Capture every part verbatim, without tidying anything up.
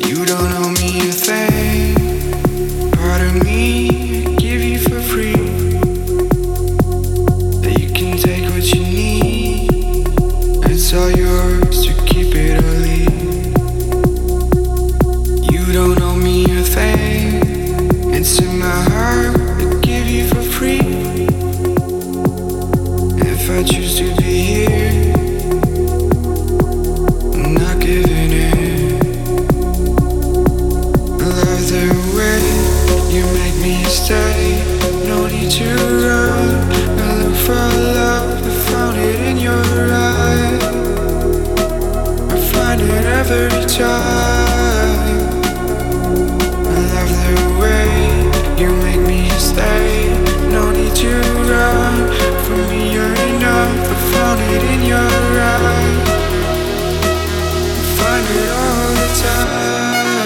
You don't owe me a thing. Part of me I give you for free. You can take what you need. It's all yours to keep it or leave. You don't owe me a thing. It's in my heart I give you for free. If I choose to be here, I'm not giving in. I love the way you make me stay. No need to run. I look for love, I found it in your eyes. I find it every time. I love the way you make me stay. No need to run. For me you're enough. I found it in your eyes. I find it all the time.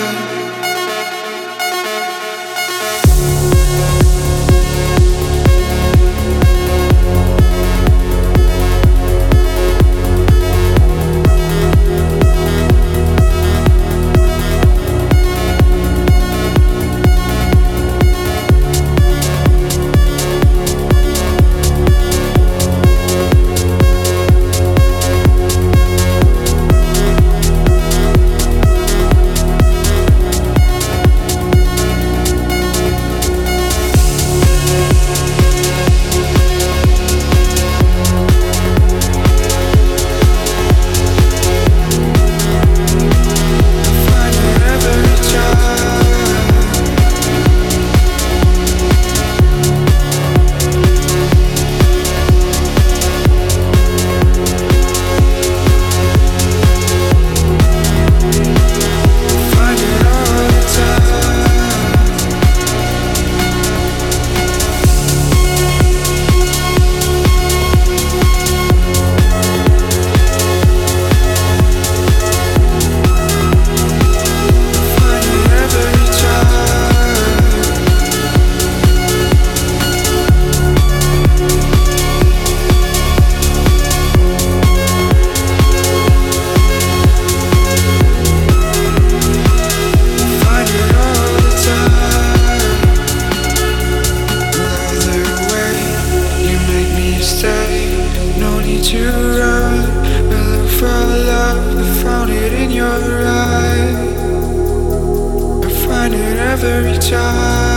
To run, I look for love, I found it in your eyes. I find it every time.